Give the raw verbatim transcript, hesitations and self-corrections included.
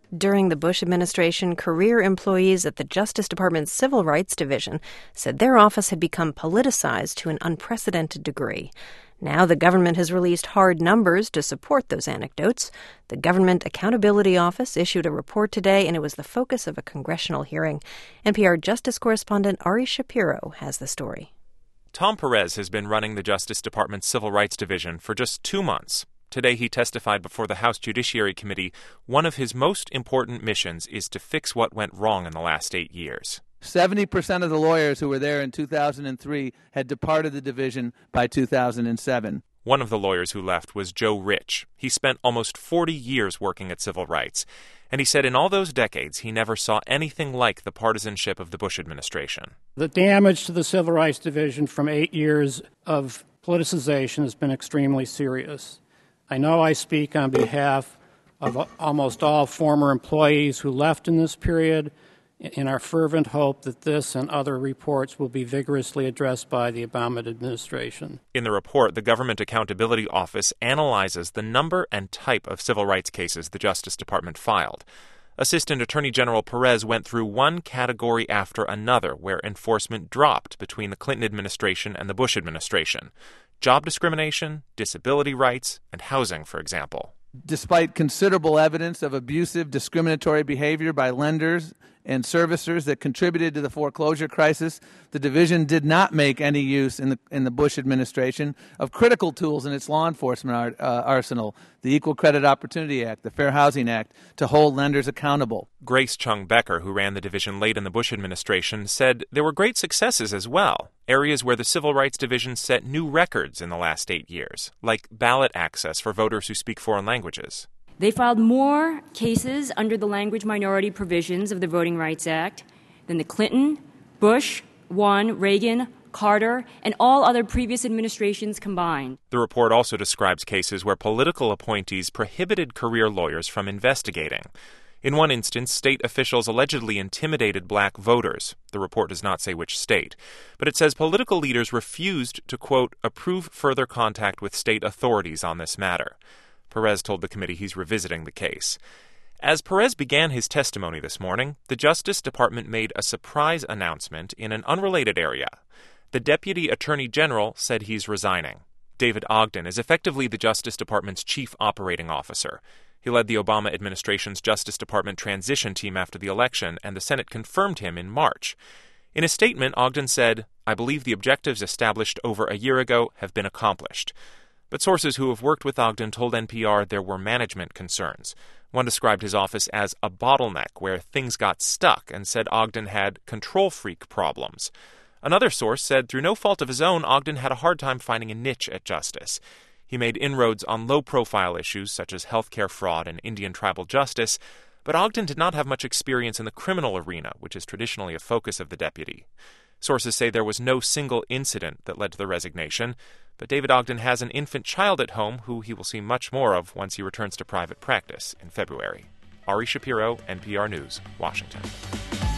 During the Bush administration, career employees at the Justice Department's Civil Rights Division said their office had become politicized to an unprecedented degree. Now the government has released hard numbers to support those anecdotes. The Government Accountability Office issued a report today, and it was the focus of a congressional hearing. N P R Justice correspondent Ari Shapiro has the story. Tom Perez has been running the Justice Department's Civil Rights Division for just two months. Today he testified before the House Judiciary Committee. One of his most important missions is to fix what went wrong in the last eight years. seventy percent of the lawyers who were there in two thousand three had departed the division by two thousand seven. One of the lawyers who left was Joe Rich. He spent almost forty years working at civil rights, and he said in all those decades he never saw anything like the partisanship of the Bush administration. The damage to the Civil Rights Division from eight years of politicization has been extremely serious. I know I speak on behalf of almost all former employees who left in this period, in our fervent hope that this and other reports will be vigorously addressed by the Obama administration. In the report, the Government Accountability Office analyzes the number and type of civil rights cases the Justice Department filed. Assistant Attorney General Perez went through one category after another where enforcement dropped between the Clinton administration and the Bush administration. Job discrimination, disability rights, and housing, for example. Despite considerable evidence of abusive, discriminatory behavior by lenders and servicers that contributed to the foreclosure crisis, the division did not make any use in the in the Bush administration of critical tools in its law enforcement ar- uh, arsenal, the Equal Credit Opportunity Act, the Fair Housing Act, to hold lenders accountable. Grace Chung Becker, who ran the division late in the Bush administration, said there were great successes as well, areas where the Civil Rights Division set new records in the last eight years, like ballot access for voters who speak foreign languages. They filed more cases under the language minority provisions of the Voting Rights Act than the Clinton, Bush, one, Reagan, Carter, and all other previous administrations combined. The report also describes cases where political appointees prohibited career lawyers from investigating. In one instance, state officials allegedly intimidated black voters. The report does not say which state, but it says political leaders refused to, quote, approve further contact with state authorities on this matter. Perez told the committee he's revisiting the case. As Perez began his testimony this morning, the Justice Department made a surprise announcement in an unrelated area. The Deputy Attorney General said he's resigning. David Ogden is effectively the Justice Department's chief operating officer. He led the Obama administration's Justice Department transition team after the election, and the Senate confirmed him in March. In a statement, Ogden said, "I believe the objectives established over a year ago have been accomplished." But sources who have worked with Ogden told N P R there were management concerns. One described his office as a bottleneck where things got stuck and said Ogden had control freak problems. Another source said through no fault of his own, Ogden had a hard time finding a niche at justice. He made inroads on low-profile issues such as healthcare fraud and Indian tribal justice, but Ogden did not have much experience in the criminal arena, which is traditionally a focus of the deputy. Sources say there was no single incident that led to the resignation, but David Ogden has an infant child at home who he will see much more of once he returns to private practice in February. Ari Shapiro, N P R News, Washington.